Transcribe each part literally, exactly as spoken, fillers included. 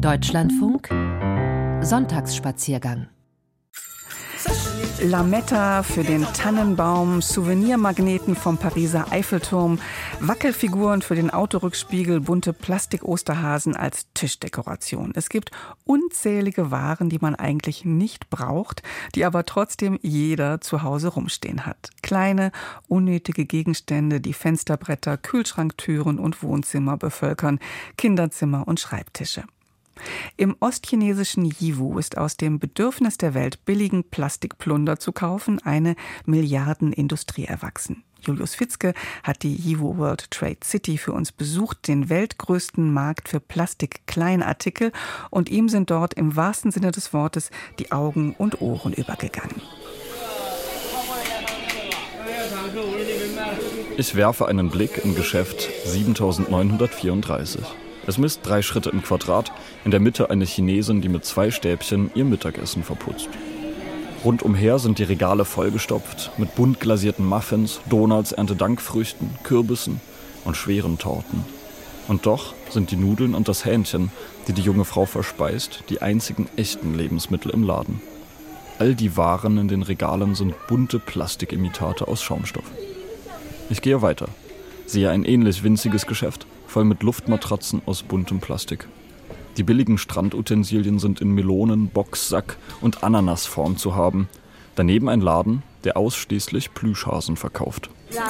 Deutschlandfunk Sonntagsspaziergang. Lametta für den Tannenbaum, Souvenirmagneten vom Pariser Eiffelturm, Wackelfiguren für den Autorückspiegel, bunte Plastik-Osterhasen als Tischdekoration. Es gibt unzählige Waren, die man eigentlich nicht braucht, die aber trotzdem jeder zu Hause rumstehen hat. Kleine, unnötige Gegenstände, die Fensterbretter, Kühlschranktüren und Wohnzimmer bevölkern, Kinderzimmer und Schreibtische. Im ostchinesischen Yiwu ist aus dem Bedürfnis der Welt, billigen Plastikplunder zu kaufen, eine Milliardenindustrie erwachsen. Julius Fitzke hat die Yiwu World Trade City für uns besucht, den weltgrößten Markt für Plastikkleinartikel, und ihm sind dort im wahrsten Sinne des Wortes die Augen und Ohren übergegangen. Ich werfe einen Blick in Geschäft siebentausendneunhundertvierunddreißig. Es misst drei Schritte im Quadrat, in der Mitte eine Chinesin, die mit zwei Stäbchen ihr Mittagessen verputzt. Rundumher sind die Regale vollgestopft mit bunt glasierten Muffins, Donuts, Erntedankfrüchten, Kürbissen und schweren Torten. Und doch sind die Nudeln und das Hähnchen, die die junge Frau verspeist, die einzigen echten Lebensmittel im Laden. All die Waren in den Regalen sind bunte Plastikimitate aus Schaumstoff. Ich gehe weiter, sehe ein ähnlich winziges Geschäft, voll mit Luftmatratzen aus buntem Plastik. Die billigen Strandutensilien sind in Melonen, Box, Sack und Ananasform zu haben. Daneben ein Laden, der ausschließlich Plüschhasen verkauft.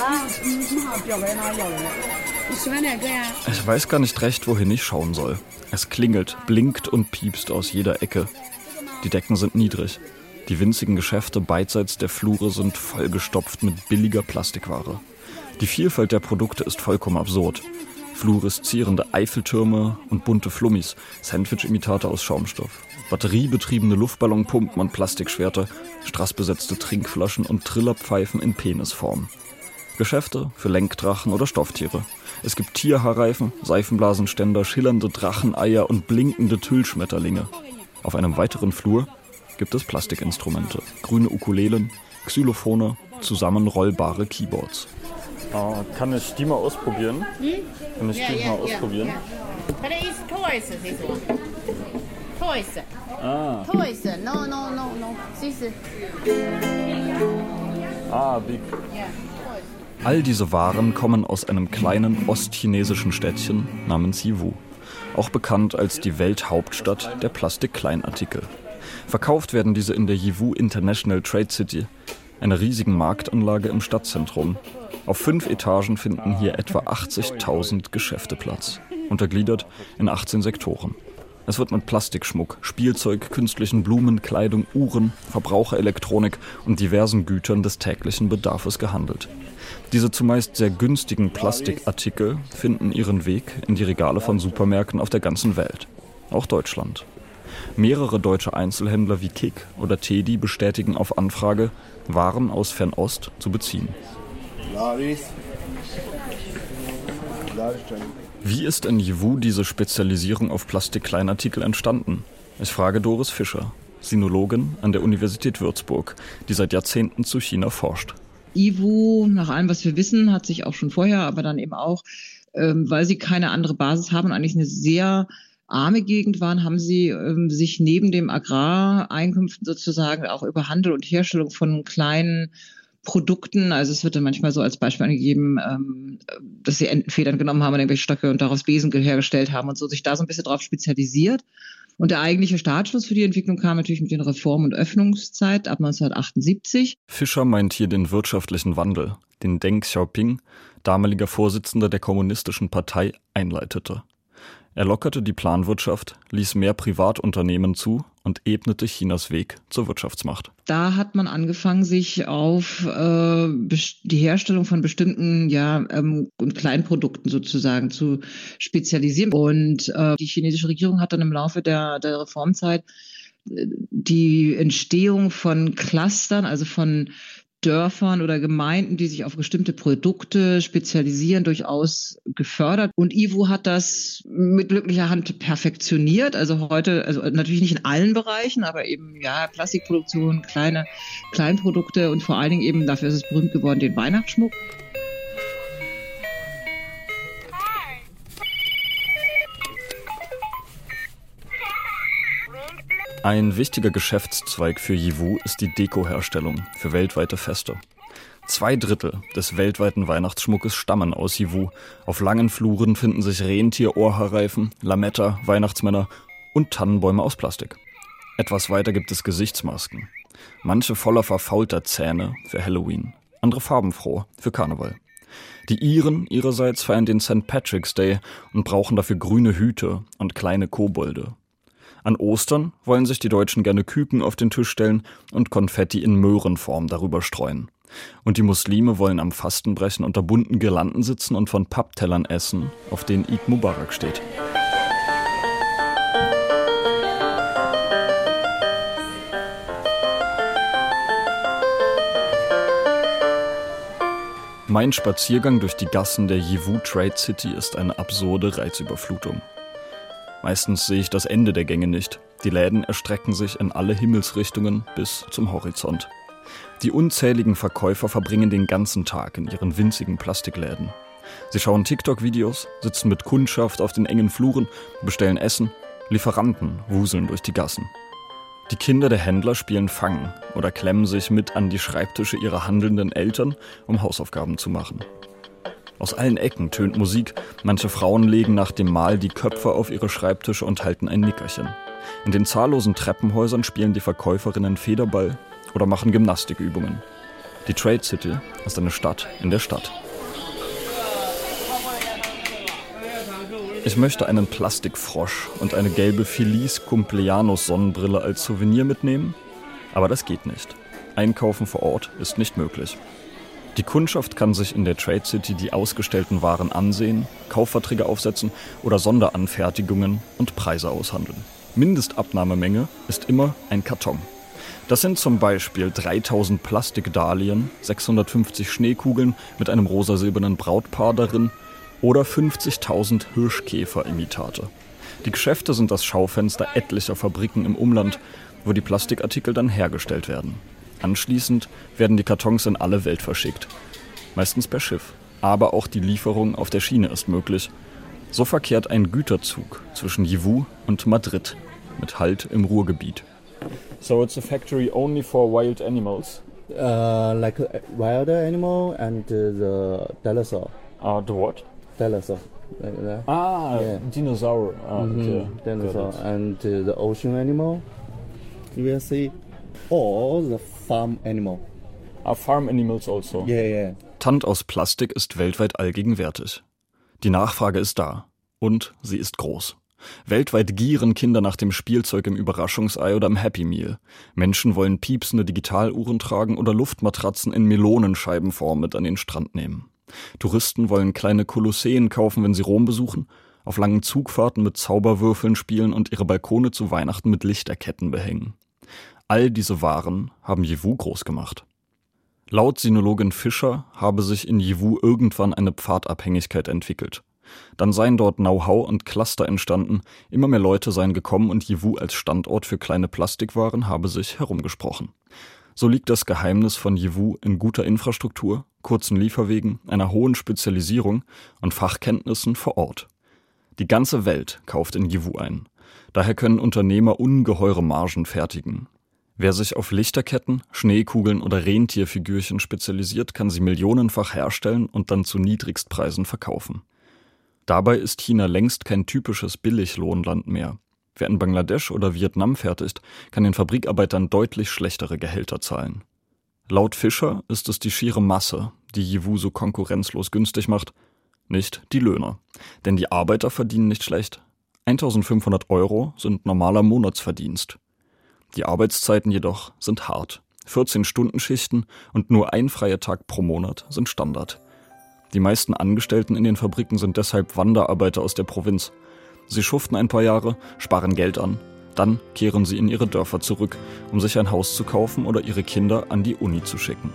Ich weiß gar nicht recht, wohin ich schauen soll. Es klingelt, blinkt und piepst aus jeder Ecke. Die Decken sind niedrig. Die winzigen Geschäfte beidseits der Flure sind vollgestopft mit billiger Plastikware. Die Vielfalt der Produkte ist vollkommen absurd. Fluoreszierende Eiffeltürme und bunte Flummis, Sandwich-Imitate aus Schaumstoff, batteriebetriebene Luftballonpumpen und Plastikschwerter, strassbesetzte Trinkflaschen und Trillerpfeifen in Penisform. Geschäfte für Lenkdrachen oder Stofftiere. Es gibt Tierhaarreifen, Seifenblasenständer, schillernde Dracheneier und blinkende Tüllschmetterlinge. Auf einem weiteren Flur gibt es Plastikinstrumente, grüne Ukulelen, Xylophone, zusammenrollbare Keyboards. Ah, kann ich die mal ausprobieren? Hm? Kann ich yeah, die yeah, mal ausprobieren? Yeah. But it is toys, this one. Toys. Ah. Toys. No, no, no, no. This. Ah, big. Yeah, toys. All diese Waren kommen aus einem kleinen ostchinesischen Städtchen namens Yiwu, auch bekannt als die Welthauptstadt der Plastikkleinartikel. Verkauft werden diese in der Yiwu International Trade City, einer riesigen Marktanlage im Stadtzentrum. Auf fünf Etagen finden hier etwa achtzigtausend Geschäfte Platz, untergliedert in achtzehn Sektoren. Es wird mit Plastikschmuck, Spielzeug, künstlichen Blumen, Kleidung, Uhren, Verbraucherelektronik und diversen Gütern des täglichen Bedarfs gehandelt. Diese zumeist sehr günstigen Plastikartikel finden ihren Weg in die Regale von Supermärkten auf der ganzen Welt, auch Deutschland. Mehrere deutsche Einzelhändler wie Kick oder Tedi bestätigen auf Anfrage, Waren aus Fernost zu beziehen. Wie ist in Yiwu diese Spezialisierung auf Plastikkleinartikel entstanden? Ich frage Doris Fischer, Sinologin an der Universität Würzburg, die seit Jahrzehnten zu China forscht. Yiwu, nach allem, was wir wissen, hat sich auch schon vorher, aber dann eben auch, ähm, weil sie keine andere Basis haben und eigentlich eine sehr arme Gegend waren, haben sie ähm, sich neben dem Agrareinkünften sozusagen auch über Handel und Herstellung von kleinen Produkten, also es wird dann manchmal so als Beispiel angegeben, ähm, dass sie Entenfedern genommen haben und irgendwelche Stöcke und daraus Besen hergestellt haben und so, sich da so ein bisschen drauf spezialisiert. Und der eigentliche Startschuss für die Entwicklung kam natürlich mit den Reform- und Öffnungszeit ab neunzehnhundertachtundsiebzig. Fischer meint hier den wirtschaftlichen Wandel, den Deng Xiaoping, damaliger Vorsitzender der Kommunistischen Partei, einleitete. Er lockerte die Planwirtschaft, ließ mehr Privatunternehmen zu und ebnete Chinas Weg zur Wirtschaftsmacht. Da hat man angefangen, sich auf äh, die Herstellung von bestimmten ja ähm, Kleinprodukten sozusagen zu spezialisieren. Und äh, die chinesische Regierung hat dann im Laufe der, der Reformzeit die Entstehung von Clustern, also von Dörfern oder Gemeinden, die sich auf bestimmte Produkte spezialisieren, durchaus gefördert. Und Yiwu hat das mit glücklicher Hand perfektioniert. Also heute, also natürlich nicht in allen Bereichen, aber eben ja Plastikproduktion, kleine Kleinprodukte und vor allen Dingen eben, dafür ist es berühmt geworden, den Weihnachtsschmuck. Ein wichtiger Geschäftszweig für Yiwu ist die Dekoherstellung für weltweite Feste. Zwei Drittel des weltweiten Weihnachtsschmuckes stammen aus Yiwu. Auf langen Fluren finden sich Rentier-Ohrhaarreifen, Lametta, Weihnachtsmänner und Tannenbäume aus Plastik. Etwas weiter gibt es Gesichtsmasken. Manche voller verfaulter Zähne für Halloween, andere farbenfroh für Karneval. Die Iren ihrerseits feiern den Sankt Patrick's Day und brauchen dafür grüne Hüte und kleine Kobolde. An Ostern wollen sich die Deutschen gerne Küken auf den Tisch stellen und Konfetti in Möhrenform darüber streuen. Und die Muslime wollen am Fastenbrechen unter bunten Girlanden sitzen und von Papptellern essen, auf denen Eid Mubarak steht. Mein Spaziergang durch die Gassen der Yiwu Trade City ist eine absurde Reizüberflutung. Meistens sehe ich das Ende der Gänge nicht. Die Läden erstrecken sich in alle Himmelsrichtungen bis zum Horizont. Die unzähligen Verkäufer verbringen den ganzen Tag in ihren winzigen Plastikläden. Sie schauen TikTok-Videos, sitzen mit Kundschaft auf den engen Fluren, bestellen Essen, Lieferanten wuseln durch die Gassen. Die Kinder der Händler spielen Fang oder klemmen sich mit an die Schreibtische ihrer handelnden Eltern, um Hausaufgaben zu machen. Aus allen Ecken tönt Musik, manche Frauen legen nach dem Mahl die Köpfe auf ihre Schreibtische und halten ein Nickerchen. In den zahllosen Treppenhäusern spielen die Verkäuferinnen Federball oder machen Gymnastikübungen. Die Trade City ist eine Stadt in der Stadt. Ich möchte einen Plastikfrosch und eine gelbe Feliz Cumpleaños Sonnenbrille als Souvenir mitnehmen, aber das geht nicht. Einkaufen vor Ort ist nicht möglich. Die Kundschaft kann sich in der Trade City die ausgestellten Waren ansehen, Kaufverträge aufsetzen oder Sonderanfertigungen und Preise aushandeln. Mindestabnahmemenge ist immer ein Karton. Das sind zum Beispiel dreitausend Plastikdahlien, sechshundertfünfzig Schneekugeln mit einem rosa-silbernen Brautpaar darin oder fünfzigtausend Hirschkäfer-Imitate. Die Geschäfte sind das Schaufenster etlicher Fabriken im Umland, wo die Plastikartikel dann hergestellt werden. Anschließend werden die Kartons in alle Welt verschickt, meistens per Schiff. Aber auch die Lieferung auf der Schiene ist möglich. So verkehrt ein Güterzug zwischen Yiwu und Madrid mit Halt im Ruhrgebiet. So it's a factory only for wild animals? Uh, like a wild animal and uh, the dinosaur. Uh, the what? Dinosaur. Like that. Ah, yeah. Dinosaur. Ah, Mm-hmm. okay. Dinosaur and uh, the ocean animal. You will see. Or the farm animal. Ah, farm animals also. Yeah, yeah. Tand aus Plastik ist weltweit allgegenwärtig. Die Nachfrage ist da. Und sie ist groß. Weltweit gieren Kinder nach dem Spielzeug im Überraschungsei oder im Happy Meal. Menschen wollen piepsende Digitaluhren tragen oder Luftmatratzen in Melonenscheibenform mit an den Strand nehmen. Touristen wollen kleine Kolosseen kaufen, wenn sie Rom besuchen, auf langen Zugfahrten mit Zauberwürfeln spielen und ihre Balkone zu Weihnachten mit Lichterketten behängen. All diese Waren haben Yiwu groß gemacht. Laut Sinologin Fischer habe sich in Yiwu irgendwann eine Pfadabhängigkeit entwickelt. Dann seien dort Know-how und Cluster entstanden, immer mehr Leute seien gekommen und Yiwu als Standort für kleine Plastikwaren habe sich herumgesprochen. So liegt das Geheimnis von Yiwu in guter Infrastruktur, kurzen Lieferwegen, einer hohen Spezialisierung und Fachkenntnissen vor Ort. Die ganze Welt kauft in Yiwu ein. Daher können Unternehmer ungeheure Margen fertigen. Wer sich auf Lichterketten, Schneekugeln oder Rentierfigürchen spezialisiert, kann sie millionenfach herstellen und dann zu Niedrigstpreisen verkaufen. Dabei ist China längst kein typisches Billiglohnland mehr. Wer in Bangladesch oder Vietnam fertigt, kann den Fabrikarbeitern deutlich schlechtere Gehälter zahlen. Laut Fischer ist es die schiere Masse, die Yiwu so konkurrenzlos günstig macht, nicht die Löhner. Denn die Arbeiter verdienen nicht schlecht. eintausendfünfhundert Euro sind normaler Monatsverdienst. Die Arbeitszeiten jedoch sind hart. vierzehn-Stunden-Schichten und nur ein freier Tag pro Monat sind Standard. Die meisten Angestellten in den Fabriken sind deshalb Wanderarbeiter aus der Provinz. Sie schuften ein paar Jahre, sparen Geld an, dann kehren sie in ihre Dörfer zurück, um sich ein Haus zu kaufen oder ihre Kinder an die Uni zu schicken.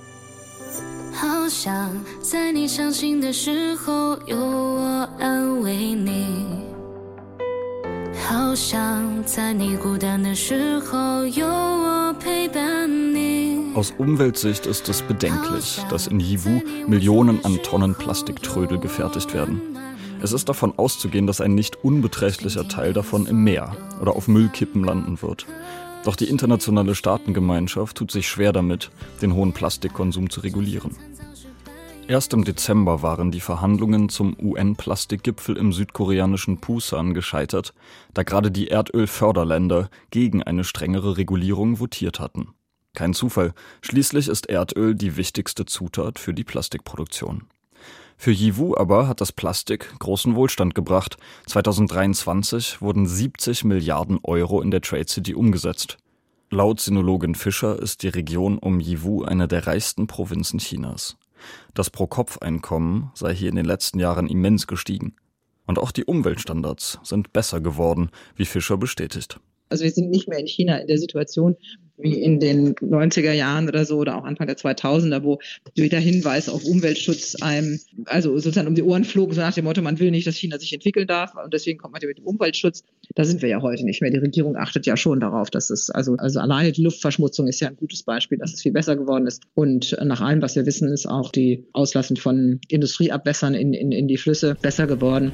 Aus Umweltsicht ist es bedenklich, dass in Yiwu Millionen an Tonnen Plastiktrödel gefertigt werden. Es ist davon auszugehen, dass ein nicht unbeträchtlicher Teil davon im Meer oder auf Müllkippen landen wird. Doch die internationale Staatengemeinschaft tut sich schwer damit, den hohen Plastikkonsum zu regulieren. Erst im Dezember waren die Verhandlungen zum U N-Plastikgipfel im südkoreanischen Pusan gescheitert, da gerade die Erdölförderländer gegen eine strengere Regulierung votiert hatten. Kein Zufall, schließlich ist Erdöl die wichtigste Zutat für die Plastikproduktion. Für Yiwu aber hat das Plastik großen Wohlstand gebracht. zweitausenddreiundzwanzig wurden siebzig Milliarden Euro in der Trade City umgesetzt. Laut Sinologin Fischer ist die Region um Yiwu eine der reichsten Provinzen Chinas. Das Pro-Kopf-Einkommen sei hier in den letzten Jahren immens gestiegen. Und auch die Umweltstandards sind besser geworden, wie Fischer bestätigt. Also wir sind nicht mehr in China in der Situation wie in den neunziger Jahren oder so oder auch Anfang der zweitausender, wo jeder Hinweis auf Umweltschutz einem, also sozusagen um die Ohren flog, so nach dem Motto, man will nicht, dass China sich entwickeln darf und deswegen kommt man mit dem Umweltschutz. Da sind wir ja heute nicht mehr. Die Regierung achtet ja schon darauf, dass es, also, also alleine die Luftverschmutzung ist ja ein gutes Beispiel, dass es viel besser geworden ist. Und nach allem, was wir wissen, ist auch die Auslassung von Industrieabwässern in, in, in die Flüsse besser geworden.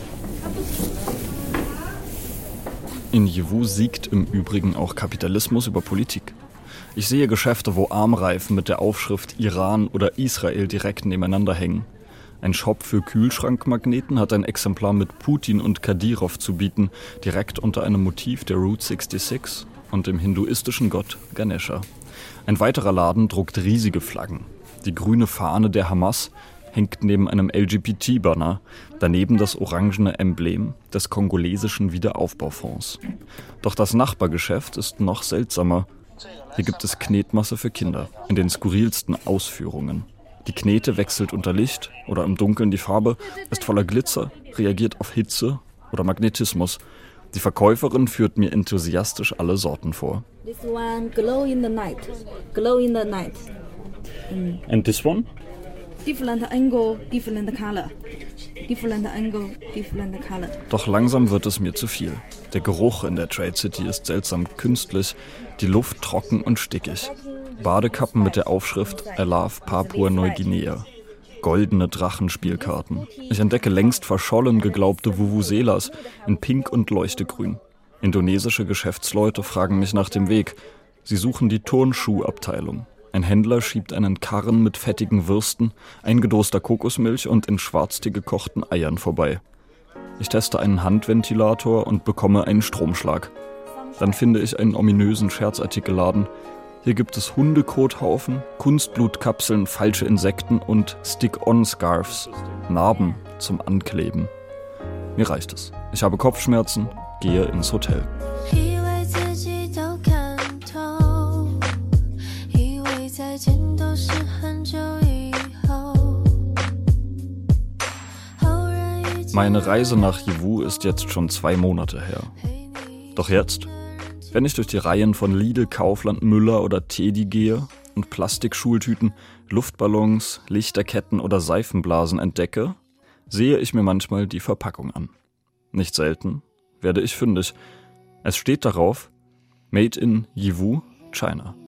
In Yiwu siegt im Übrigen auch Kapitalismus über Politik. Ich sehe Geschäfte, wo Armreifen mit der Aufschrift Iran oder Israel direkt nebeneinander hängen. Ein Shop für Kühlschrankmagneten hat ein Exemplar mit Putin und Kadyrov zu bieten, direkt unter einem Motiv der Route sechsundsechzig und dem hinduistischen Gott Ganesha. Ein weiterer Laden druckt riesige Flaggen. Die grüne Fahne der Hamas hängt neben einem L G B T-Banner, daneben das orangene Emblem des kongolesischen Wiederaufbaufonds. Doch das Nachbargeschäft ist noch seltsamer. Hier gibt es Knetmasse für Kinder, in den skurrilsten Ausführungen. Die Knete wechselt unter Licht oder im Dunkeln die Farbe, ist voller Glitzer, reagiert auf Hitze oder Magnetismus. Die Verkäuferin führt mir enthusiastisch alle Sorten vor. This one glow in the night, glow in the night. Mm. And this one? Different angle, different color. Different angle, different color. Doch langsam wird es mir zu viel. Der Geruch in der Trade City ist seltsam künstlich, die Luft trocken und stickig. Badekappen mit der Aufschrift I love Papua-Neuguinea. Goldene Drachenspielkarten. Ich entdecke längst verschollen geglaubte Vuvuzelas in Pink und Leuchtegrün. Indonesische Geschäftsleute fragen mich nach dem Weg. Sie suchen die Turnschuhabteilung. Ein Händler schiebt einen Karren mit fettigen Würsten, eingedoster Kokosmilch und in Schwarztee gekochten Eiern vorbei. Ich teste einen Handventilator und bekomme einen Stromschlag. Dann finde ich einen ominösen Scherzartikelladen. Hier gibt es Hundekothaufen, Kunstblutkapseln, falsche Insekten und Stick-on-Scarves, Narben zum Ankleben. Mir reicht es. Ich habe Kopfschmerzen, gehe ins Hotel. Meine Reise nach Yiwu ist jetzt schon zwei Monate her. Doch jetzt, wenn ich durch die Reihen von Lidl, Kaufland, Müller oder Tedi gehe und Plastikschultüten, Luftballons, Lichterketten oder Seifenblasen entdecke, sehe ich mir manchmal die Verpackung an. Nicht selten werde ich fündig. Es steht darauf, Made in Yiwu, China.